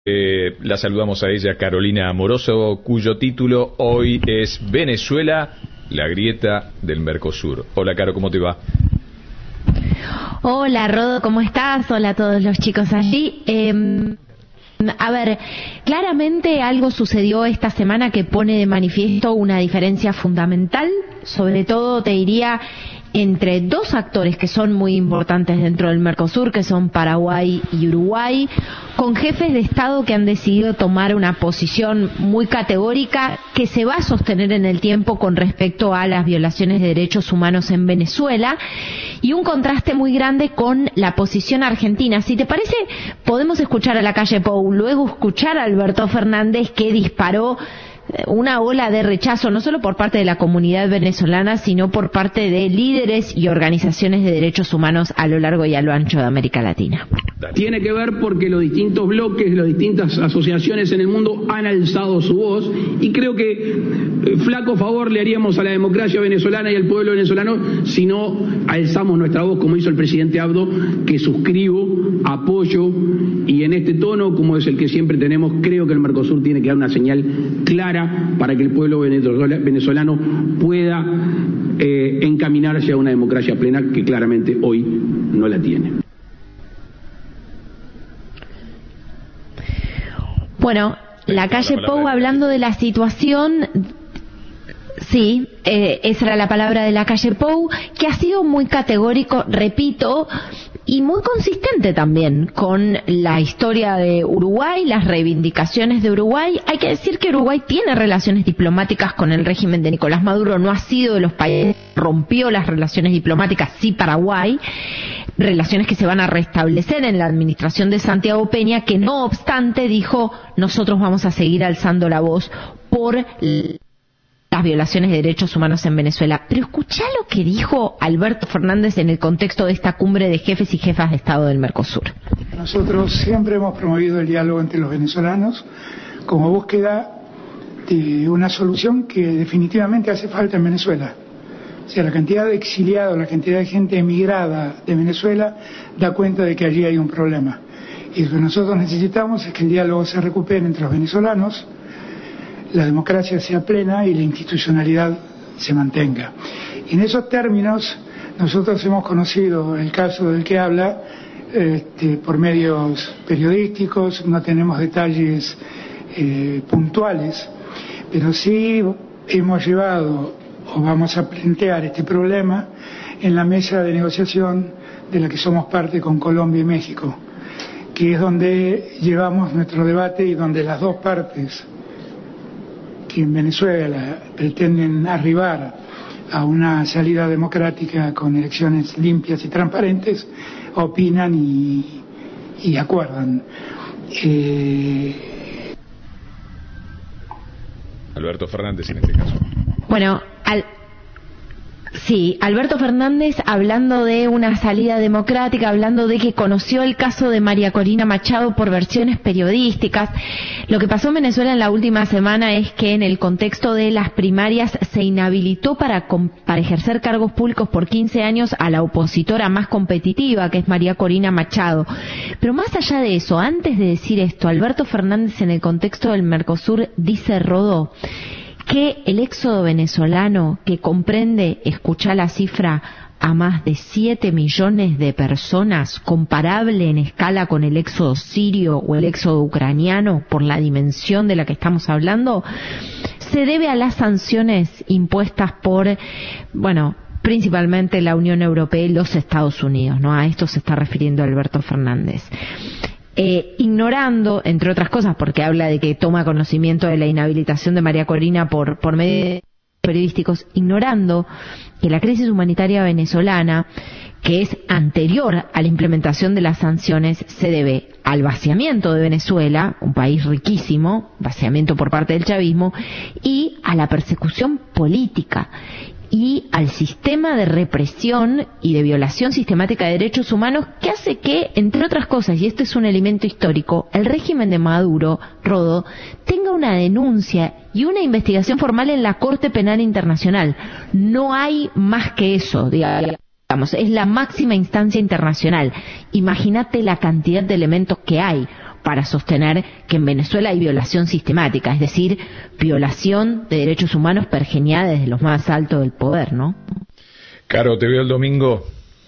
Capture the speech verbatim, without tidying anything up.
Eh, la saludamos a ella, Carolina Amoroso, cuyo título hoy es Venezuela, la grieta del Mercosur. Hola, Caro, ¿cómo te va? Hola, Rodo, ¿cómo estás? Hola a todos los chicos allí. Eh, a ver, claramente algo sucedió esta semana que pone de manifiesto una diferencia fundamental, sobre todo, te diría, entre dos actores que son muy importantes dentro del Mercosur, que son Paraguay y Uruguay, con jefes de Estado que han decidido tomar una posición muy categórica que se va a sostener en el tiempo con respecto a las violaciones de derechos humanos en Venezuela, y un contraste muy grande con la posición argentina. Si te parece, podemos escuchar a Lacalle Pou, luego escuchar a Alberto Fernández, que disparó una ola de rechazo, no solo por parte de la comunidad venezolana, sino por parte de líderes y organizaciones de derechos humanos a lo largo y a lo ancho de América Latina. Tiene que ver porque los distintos bloques, las distintas asociaciones en el mundo han alzado su voz, y creo que eh, flaco favor le haríamos a la democracia venezolana y al pueblo venezolano si no alzamos nuestra voz, como hizo el presidente Abdo, que suscribo, apoyo, y en este tono, como es el que siempre tenemos, creo que el Mercosur tiene que dar una señal clara para que el pueblo venezolano pueda eh, encaminarse a una democracia plena, que claramente hoy no la tiene. Bueno, Lacalle Pou, hablando de la situación, sí, eh, esa era la palabra de Lacalle Pou, que ha sido muy categórico, repito, y muy consistente también con la historia de Uruguay, las reivindicaciones de Uruguay. Hay que decir que Uruguay tiene relaciones diplomáticas con el régimen de Nicolás Maduro, no ha sido de los países que rompió las relaciones diplomáticas, sí Paraguay, relaciones que se van a restablecer en la administración de Santiago Peña, que no obstante dijo: nosotros vamos a seguir alzando la voz por las violaciones de derechos humanos en Venezuela. Pero escuchá lo que dijo Alberto Fernández en el contexto de esta cumbre de jefes y jefas de Estado del Mercosur. Nosotros siempre hemos promovido el diálogo entre los venezolanos como búsqueda de una solución que definitivamente hace falta en Venezuela. O sea, la cantidad de exiliados, la cantidad de gente emigrada de Venezuela da cuenta de que allí hay un problema. Y lo que nosotros necesitamos es que el diálogo se recupere entre los venezolanos, la democracia sea plena y la institucionalidad se mantenga. Y en esos términos nosotros hemos conocido el caso del que habla este, por medios periodísticos, no tenemos detalles eh, puntuales, pero sí hemos llevado o vamos a plantear este problema en la mesa de negociación de la que somos parte con Colombia y México, que es donde llevamos nuestro debate y donde las dos partes que en Venezuela pretenden arribar a una salida democrática con elecciones limpias y transparentes, opinan y, y acuerdan. Eh... Alberto Fernández en este caso. Bueno, al... Sí, Alberto Fernández hablando de una salida democrática, hablando de que conoció el caso de María Corina Machado por versiones periodísticas. Lo que pasó en Venezuela en la última semana es que en el contexto de las primarias se inhabilitó para, para ejercer cargos públicos por quince años a la opositora más competitiva, que es María Corina Machado. Pero más allá de eso, antes de decir esto, Alberto Fernández en el contexto del Mercosur dice, Rodó, que el éxodo venezolano, que comprende, escuchá la cifra, a más de siete millones de personas, comparable en escala con el éxodo sirio o el éxodo ucraniano, por la dimensión de la que estamos hablando, se debe a las sanciones impuestas por, bueno, principalmente la Unión Europea y los Estados Unidos, ¿no? A esto se está refiriendo Alberto Fernández. Eh, ignorando, entre otras cosas, porque habla de que toma conocimiento de la inhabilitación de María Corina por, por medios periodísticos, ignorando que la crisis humanitaria venezolana, que es anterior a la implementación de las sanciones, se debe al vaciamiento de Venezuela, un país riquísimo, vaciamiento por parte del chavismo, y a la persecución política y al sistema de represión y de violación sistemática de derechos humanos, que hace que, entre otras cosas, y este es un elemento histórico, el régimen de Maduro, Rodó, tenga una denuncia y una investigación formal en la Corte Penal Internacional. No hay más que eso, digamos, es la máxima instancia internacional. Imagínate la cantidad de elementos que hay. para sostener que en Venezuela hay violación sistemática, es decir, violación de derechos humanos pergeñada desde los más altos del poder, ¿no? Caro, te veo el domingo.